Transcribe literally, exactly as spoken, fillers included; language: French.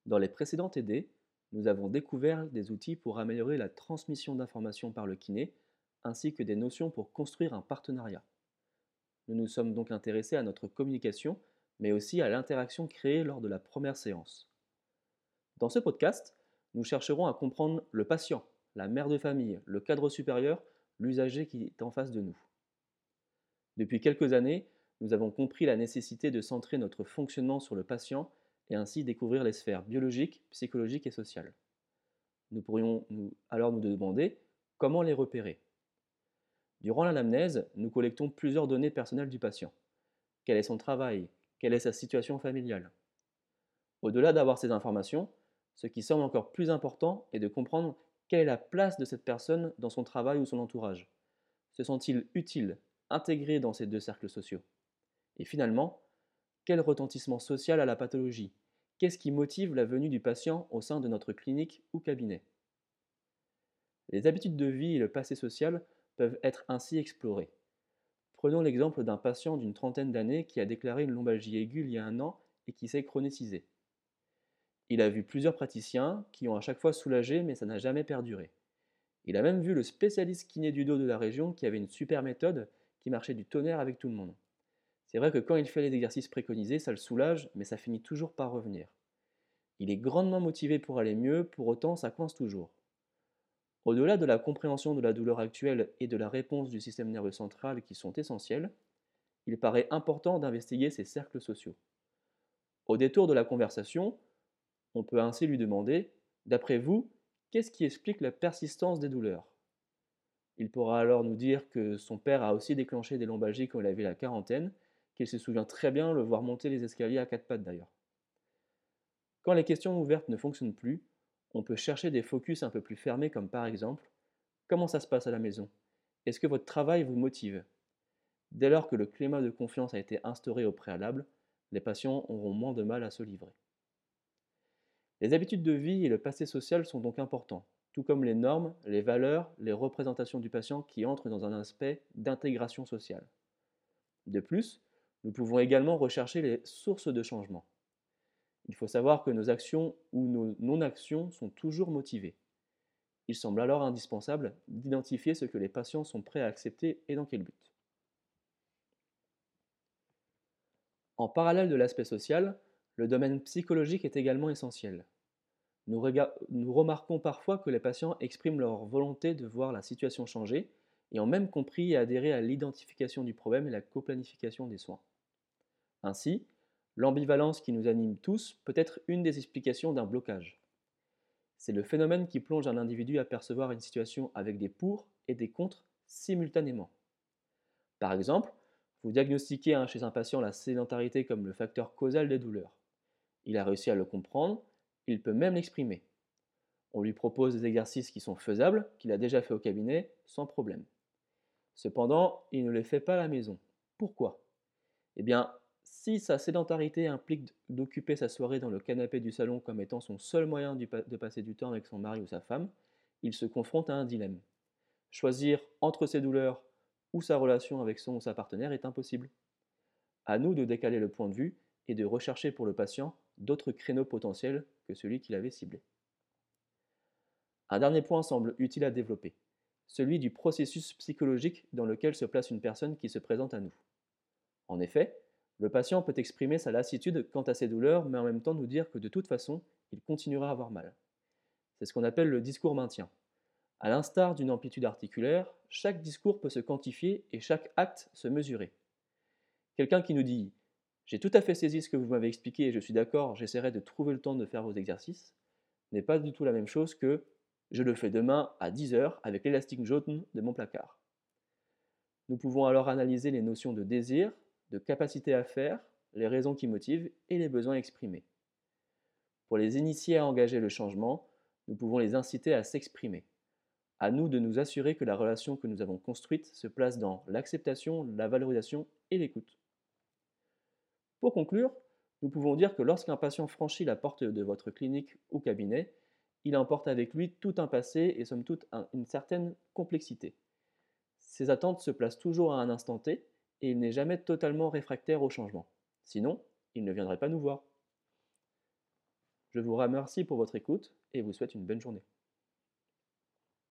Dans les précédents T D, nous avons découvert des outils pour améliorer la transmission d'informations par le kiné, ainsi que des notions pour construire un partenariat. Nous nous sommes donc intéressés à notre communication, mais aussi à l'interaction créée lors de la première séance. Dans ce podcast, nous chercherons à comprendre le patient, la mère de famille, le cadre supérieur, l'usager qui est en face de nous. Depuis quelques années, nous avons compris la nécessité de centrer notre fonctionnement sur le patient et ainsi découvrir les sphères biologiques, psychologiques et sociales. Nous pourrions nous- alors nous demander comment les repérer. Durant l'anamnèse, nous collectons plusieurs données personnelles du patient. Quel est son travail? Quelle est sa situation familiale? Au-delà d'avoir ces informations, ce qui semble encore plus important est de comprendre quelle est la place de cette personne dans son travail ou son entourage. Se sent-il utile, intégré dans ces deux cercles sociaux? Et finalement, quel retentissement social a la pathologie? Qu'est-ce qui motive la venue du patient au sein de notre clinique ou cabinet? Les habitudes de vie et le passé social peuvent être ainsi explorés. Prenons l'exemple d'un patient d'une trentaine d'années qui a déclaré une lombalgie aiguë il y a un an et qui s'est chronicisée. Il a vu plusieurs praticiens qui ont à chaque fois soulagé, mais ça n'a jamais perduré. Il a même vu le spécialiste kiné du dos de la région qui avait une super méthode qui marchait du tonnerre avec tout le monde. C'est vrai que quand il fait les exercices préconisés, ça le soulage, mais ça finit toujours par revenir. Il est grandement motivé pour aller mieux, pour autant ça coince toujours. Au-delà de la compréhension de la douleur actuelle et de la réponse du système nerveux central qui sont essentielles, il paraît important d'investiguer ces cercles sociaux. Au détour de la conversation, on peut ainsi lui demander, d'après vous, qu'est-ce qui explique la persistance des douleurs? Il pourra alors nous dire que son père a aussi déclenché des lombalgies quand il avait la quarantaine, qu'il se souvient très bien le voir monter les escaliers à quatre pattes d'ailleurs. Quand les questions ouvertes ne fonctionnent plus, on peut chercher des focus un peu plus fermés comme par exemple, comment ça se passe à la maison? Est-ce que votre travail vous motive? Dès lors que le climat de confiance a été instauré au préalable, les patients auront moins de mal à se livrer. Les habitudes de vie et le passé social sont donc importants, tout comme les normes, les valeurs, les représentations du patient qui entrent dans un aspect d'intégration sociale. De plus, nous pouvons également rechercher les sources de changement. Il faut savoir que nos actions ou nos non-actions sont toujours motivées. Il semble alors indispensable d'identifier ce que les patients sont prêts à accepter et dans quel but. En parallèle de l'aspect social, le domaine psychologique est également essentiel. Nous, rega- nous remarquons parfois que les patients expriment leur volonté de voir la situation changer et ont même compris et adhéré à l'identification du problème et la coplanification des soins. Ainsi, l'ambivalence qui nous anime tous peut être une des explications d'un blocage. C'est le phénomène qui plonge un individu à percevoir une situation avec des pour et des contre simultanément. Par exemple, vous diagnostiquez un- chez un patient la sédentarité comme le facteur causal des douleurs. Il a réussi à le comprendre, il peut même l'exprimer. On lui propose des exercices qui sont faisables, qu'il a déjà fait au cabinet, sans problème. Cependant, il ne les fait pas à la maison. Pourquoi? Eh bien, si sa sédentarité implique d'occuper sa soirée dans le canapé du salon comme étant son seul moyen de passer du temps avec son mari ou sa femme, il se confronte à un dilemme. Choisir entre ses douleurs ou sa relation avec son ou sa partenaire est impossible. À nous de décaler le point de vue et de rechercher pour le patient d'autres créneaux potentiels que celui qu'il avait ciblé. Un dernier point semble utile à développer, celui du processus psychologique dans lequel se place une personne qui se présente à nous. En effet, le patient peut exprimer sa lassitude quant à ses douleurs, mais en même temps nous dire que de toute façon, il continuera à avoir mal. C'est ce qu'on appelle le discours maintien. À l'instar d'une amplitude articulaire, chaque discours peut se quantifier et chaque acte se mesurer. Quelqu'un qui nous dit «J'ai tout à fait saisi ce que vous m'avez expliqué et je suis d'accord, j'essaierai de trouver le temps de faire vos exercices» n'est pas du tout la même chose que «Je le fais demain à dix heures avec l'élastique jaune de mon placard». Nous pouvons alors analyser les notions de désir, de capacité à faire, les raisons qui motivent et les besoins exprimés. Pour les initier à engager le changement, nous pouvons les inciter à s'exprimer. À nous de nous assurer que la relation que nous avons construite se place dans l'acceptation, la valorisation et l'écoute. Pour conclure, nous pouvons dire que lorsqu'un patient franchit la porte de votre clinique ou cabinet, il emporte avec lui tout un passé et somme toute un- une certaine complexité. Ses attentes se placent toujours à un instant T et il n'est jamais totalement réfractaire au changement. Sinon, il ne viendrait pas nous voir. Je vous remercie pour votre écoute et vous souhaite une bonne journée.